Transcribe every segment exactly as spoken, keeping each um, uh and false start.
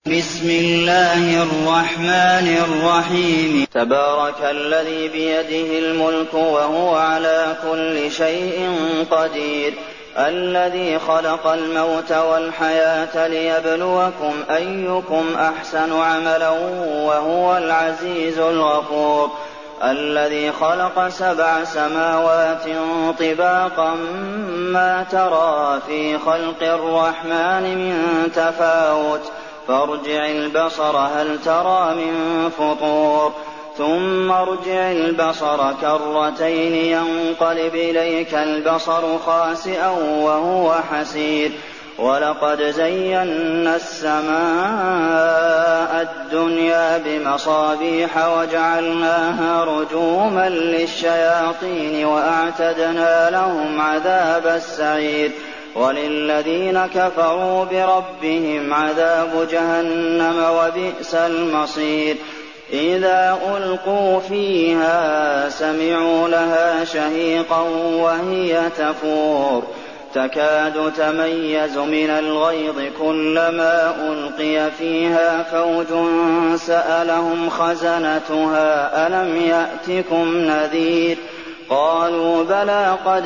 بسم الله الرحمن الرحيم تبارك الذي بيده الملك وهو على كل شيء قدير الذي خلق الموت والحياة ليبلوكم أيكم أحسن عملا وهو العزيز الغفور الذي خلق سبع سماوات طباقا ما ترى في خلق الرحمن من تفاوت فارجع البصر هل ترى من فطور ثم ارجع البصر كرتين ينقلب إليك البصر خاسئا وهو حسير ولقد زينا السماء الدنيا بمصابيح وجعلناها رجوما للشياطين وأعتدنا لهم عذاب السعير وللذين كفروا بربهم عذاب جهنم وبئس المصير إذا ألقوا فيها سمعوا لها شهيقا وهي تفور تكاد تميز من الغيظ كلما ألقي فيها فوج سألهم خزنتها ألم يأتكم نذير قالوا بلى قد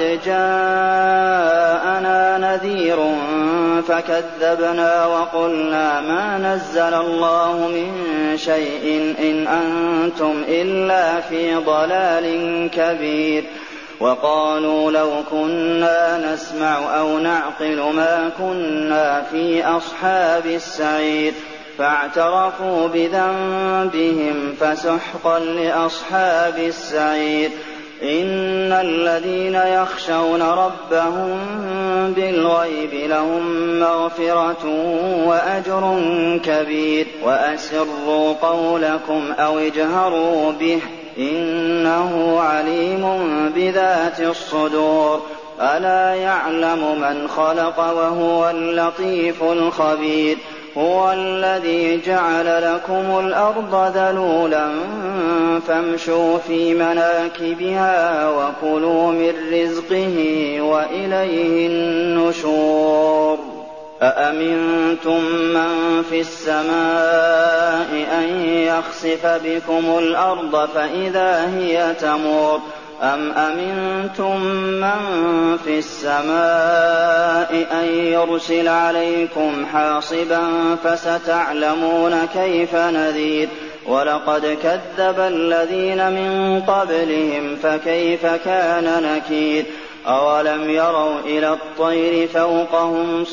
جاءنا نذير فكذبنا وقلنا ما نزل الله من شيء إن أنتم إلا في ضلال كبير وقالوا لو كنا نسمع أو نعقل ما كنا في أصحاب السعير فاعترفوا بذنبهم فسحقا لأصحاب السعير إن الذين يخشون ربهم بالغيب لهم مغفرة وأجر كبير وأسروا قولكم أو اجهروا به إنه عليم بذات الصدور ألا يعلم من خلق وهو اللطيف الخبير هو الذي جعل لكم الأرض ذلولا فامشوا في مناكبها وكلوا من رزقه وإليه النشور أأمنتم من في السماء أن يخسف بكم الأرض فإذا هي تمور أم أمنتم من في السماء أن يرسل عليكم حاصبا فستعلمون كيف نذير ولقد كذب الذين من قبلهم فكيف كان نكير أولم يروا إلى الطير فوقهم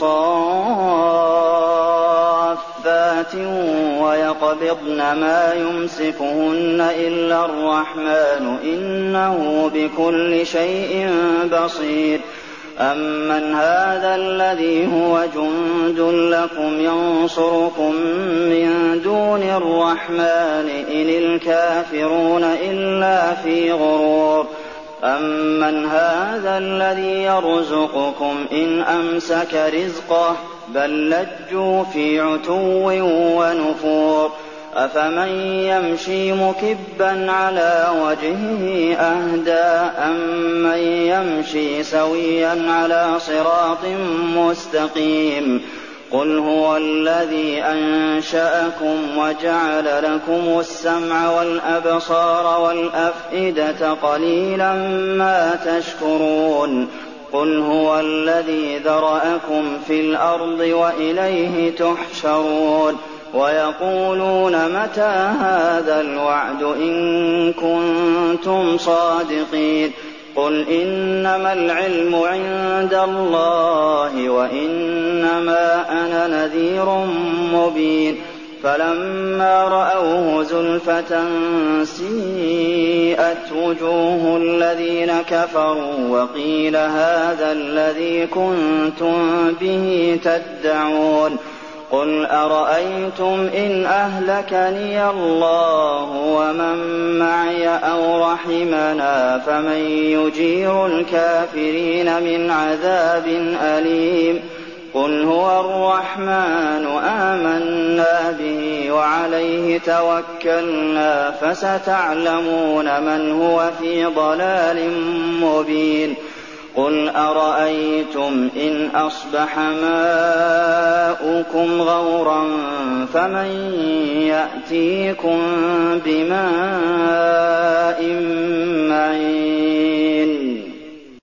صافات ويقبضن ما يمسكهن إلا الرحمن إنه بكل شيء بصير أمن هذا الذي هو جند لكم ينصركم من دون الرحمن إن الكافرون إلا في غرور أمن هذا الذي يرزقكم إن أمسك رزقه بل لجوا في عتو ونفور أفمن يمشي مكبا على وجهه أهدى أمن يمشي سويا على صراط مستقيم قل هو الذي أنشأكم وجعل لكم السمع والأبصار والأفئدة قليلا ما تشكرون قل هو الذي ذرأكم في الأرض وإليه تحشرون ويقولون متى هذا الوعد إن كنتم صادقين قل إنما العلم عند الله وإنما أنا نذير مبين فلما رأوه زلفة سيئت وجوه الذين كفروا وقيل هذا الذي كنتم به تدعون قل أرأيتم إن أهلكني الله ومن معي أو رحمنا فمن يجير الكافرين من عذاب أليم قل هو الرحمن آمنا به وعليه توكلنا فستعلمون من هو في ضلال مبين قُلْ أَرَأَيْتُمْ إِنْ أَصْبَحَ مَاؤُكُمْ غَوْرًا فَمَن يَأْتِيكُم بِمَاءٍ